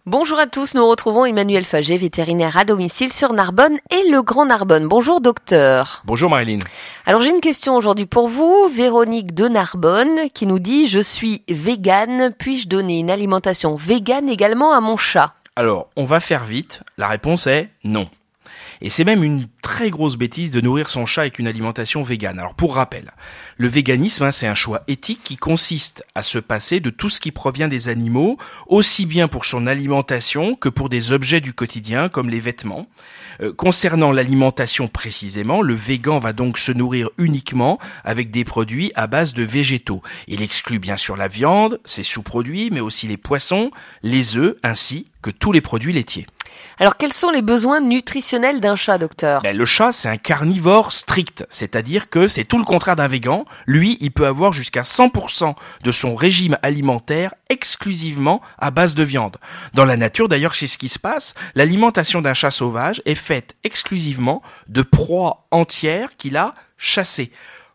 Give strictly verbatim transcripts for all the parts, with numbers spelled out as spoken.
Bonjour à tous, nous retrouvons Emmanuel Faget, vétérinaire à domicile sur Narbonne et le Grand Narbonne. Bonjour docteur. Bonjour Marilyn. Alors j'ai une question aujourd'hui pour vous, Véronique de Narbonne qui nous dit « Je suis végane, puis-je donner une alimentation végane également à mon chat ?» Alors, on va faire vite, la réponse est non. Et c'est même une très grosse bêtise de nourrir son chat avec une alimentation végane. Alors pour rappel, le véganisme, hein, c'est un choix éthique qui consiste à se passer de tout ce qui provient des animaux, aussi bien pour son alimentation que pour des objets du quotidien comme les vêtements. Euh, concernant l'alimentation précisément, le végan va donc se nourrir uniquement avec des produits à base de végétaux. Il exclut bien sûr la viande, ses sous-produits, mais aussi les poissons, les œufs, ainsi que tous les produits laitiers. Alors quels sont les besoins nutritionnels d'un chat, docteur ? Ben, le chat, c'est un carnivore strict, c'est-à-dire que c'est tout le contraire d'un végan. Lui, il peut avoir jusqu'à cent pour cent de son régime alimentaire exclusivement à base de viande. Dans la nature, d'ailleurs, c'est ce qui se passe. L'alimentation d'un chat sauvage est faite exclusivement de proies entières qu'il a chassées.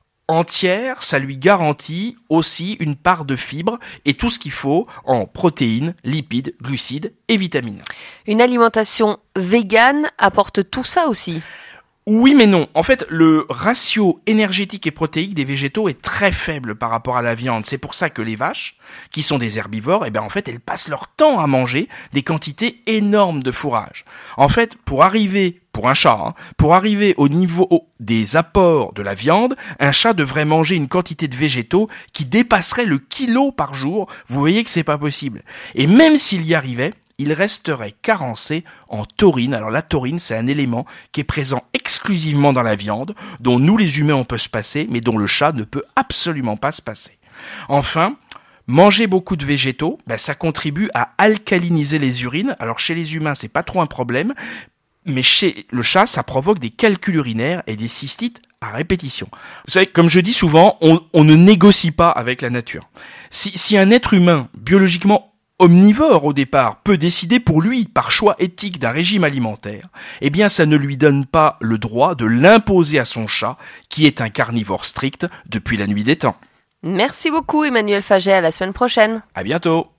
Entière, ça lui garantit aussi une part de fibres et tout ce qu'il faut en protéines, lipides, glucides et vitamines. Une alimentation végane apporte tout ça aussi ? Oui mais non. En fait, le ratio énergétique et protéique des végétaux est très faible par rapport à la viande. C'est pour ça que les vaches, qui sont des herbivores, eh ben en fait, elles passent leur temps à manger des quantités énormes de fourrage. En fait, pour arriver, pour un chat, hein, pour arriver au niveau des apports de la viande, un chat devrait manger une quantité de végétaux qui dépasserait le kilo par jour. Vous voyez que c'est pas possible. Et même s'il y arrivait, il resterait carencé en taurine. Alors la taurine, c'est un élément qui est présent exclusivement dans la viande, dont nous les humains on peut se passer, mais dont le chat ne peut absolument pas se passer. Enfin, manger beaucoup de végétaux, ben, ça contribue à alcaliniser les urines. Alors chez les humains, c'est pas trop un problème, mais chez le chat, ça provoque des calculs urinaires et des cystites à répétition. Vous savez, comme je dis souvent, on, on ne négocie pas avec la nature. Si, si un être humain biologiquement omnivore au départ peut décider pour lui, par choix éthique d'un régime alimentaire, eh bien ça ne lui donne pas le droit de l'imposer à son chat, qui est un carnivore strict depuis la nuit des temps. Merci beaucoup Emmanuel Faget, à la semaine prochaine. À bientôt.